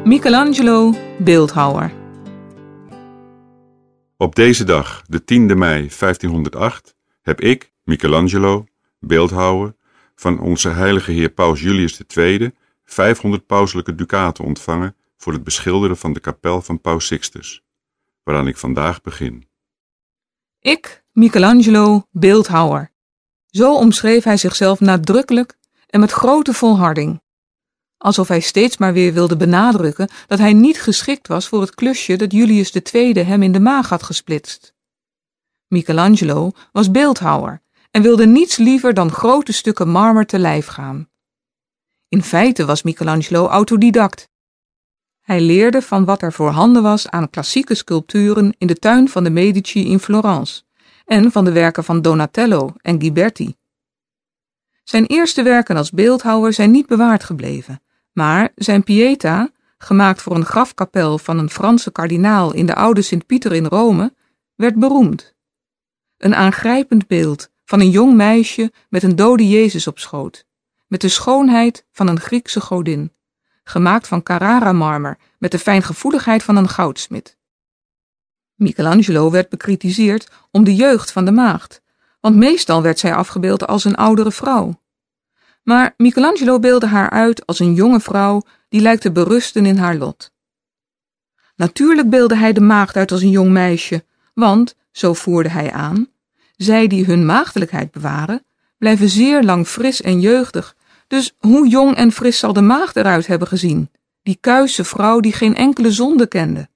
Michelangelo, beeldhouwer. Op deze dag, de 10e mei 1508, heb ik, Michelangelo, beeldhouwer, van onze heilige heer Paus Julius II 500 pauselijke ducaten ontvangen voor het beschilderen van de kapel van Paus Sixtus, waaraan ik vandaag begin. Ik, Michelangelo, beeldhouwer. Zo omschreef hij zichzelf nadrukkelijk en met grote volharding. Alsof hij steeds maar weer wilde benadrukken dat hij niet geschikt was voor het klusje dat Julius II hem in de maag had gesplitst. Michelangelo was beeldhouwer en wilde niets liever dan grote stukken marmer te lijf gaan. In feite was Michelangelo autodidact. Hij leerde van wat er voorhanden was aan klassieke sculpturen in de tuin van de Medici in Florence en van de werken van Donatello en Ghiberti. Zijn eerste werken als beeldhouwer zijn niet bewaard gebleven, maar zijn Pietà, gemaakt voor een grafkapel van een Franse kardinaal in de oude Sint-Pieter in Rome, werd beroemd. Een aangrijpend beeld van een jong meisje met een dode Jezus op schoot, met de schoonheid van een Griekse godin, gemaakt van Carrara-marmer met de fijngevoeligheid van een goudsmid. Michelangelo werd bekritiseerd om de jeugd van de maagd, want meestal werd zij afgebeeld als een oudere vrouw. Maar Michelangelo beeldde haar uit als een jonge vrouw die lijkt te berusten in haar lot. Natuurlijk beeldde hij de maagd uit als een jong meisje, want, zo voerde hij aan, zij die hun maagdelijkheid bewaren, blijven zeer lang fris en jeugdig, dus hoe jong en fris zal de maagd eruit hebben gezien, die kuise vrouw die geen enkele zonde kende?